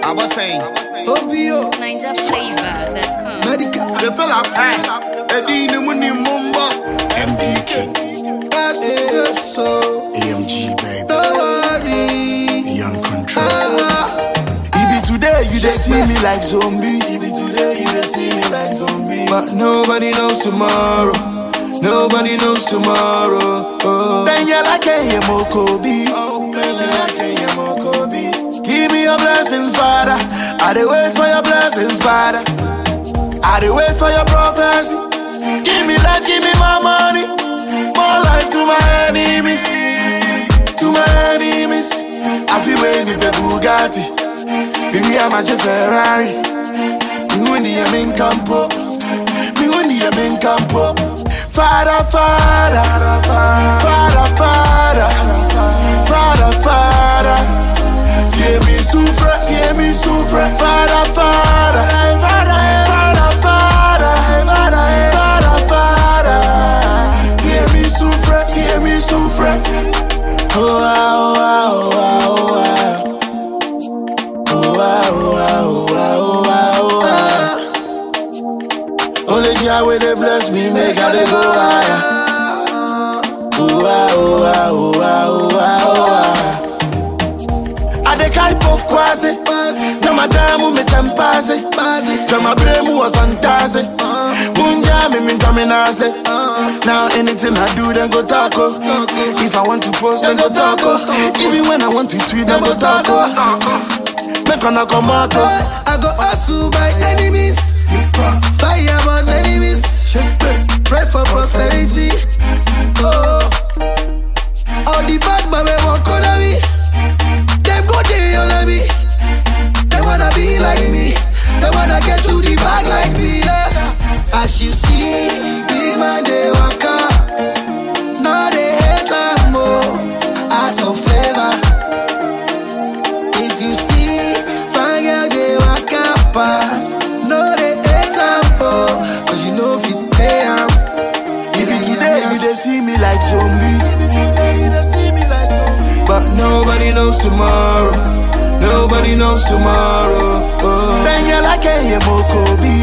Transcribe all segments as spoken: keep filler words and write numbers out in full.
I was saying, Obio, Ninja flavor that comes. Medica, the fella, Eddie Muni Mumba, M D K, that's it, so A M G, baby, don't worry. beyond control. Ah, Even today, you they see me like zombie. Even today, you they see me like zombie. but nobody knows tomorrow. Nobody knows tomorrow. Oh. Then you like a Mokobi. Then you like a Mokobi. Give me your blessings, Father. I dey wait for your blessings, Father. I dey wait for your prophecy. Give me life, give me my money. More life to my enemies. To my enemies. I feel way me pe Bugatti. Me am a Ferrari. Me win the main campo. Me win the main campo. Father, Father, Father, Father, Father, Father, tiens mi souffre, tiens mi souffre, Father, Father, Father, Father, Father, Father, Father, tiens mi souffre, tiens mi souffre. Oh ah, oh ah, oh ah, oh ah, oh ah, oh ah, oh ah, oh ah. Only Jah will they bless me, make I dey go higher. Oh ah, oh ah, oh ah, oh ah, oh ah. I dey kai pokwase, na madamu me tempase. Jama bremu was antase. Munja me me dominase. Now anything I do, then go taco. If I want to post, then go taco. Even when I want to tweet, then go taco. Make on a commando. I go hustle by enemies. Fire on enemies. Pray for prosperity. Oh, all the bad man we walk on me. Them go day on me. They wanna be like me. They wanna get to the bag like me. Yeah. As you see, big man they walk up. Now they hate them more. Ask for favor. If you see, fine girl they walk up pass. No they hate them oh, cause you know if you pay them. Even today, you they see me like zombie. Even today, you they see me like zombie. But nobody knows tomorrow. Nobody knows tomorrow. Oh. Then you like a Mokobi.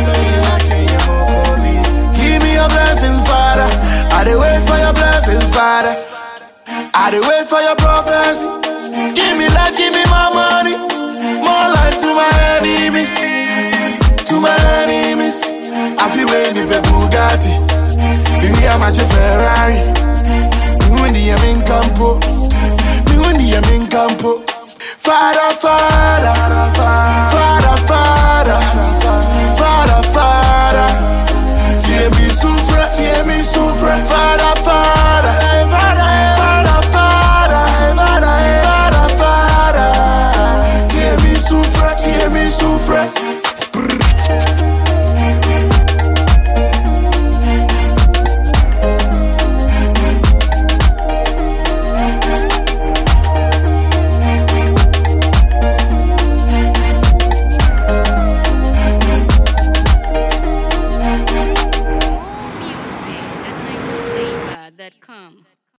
Give me your blessings, Father. I dey wait for your blessings, Father. I dey wait for your prophecy. Give me life, give me my money. More life to my enemies. To my enemies. I feel way me pe Bugatti. Me am a Ferrari. Me win the main campo. Me win the main campo. Father, Father, Father, Father, Father, Father, tiens mi souffre, tiens mi souffre, Father.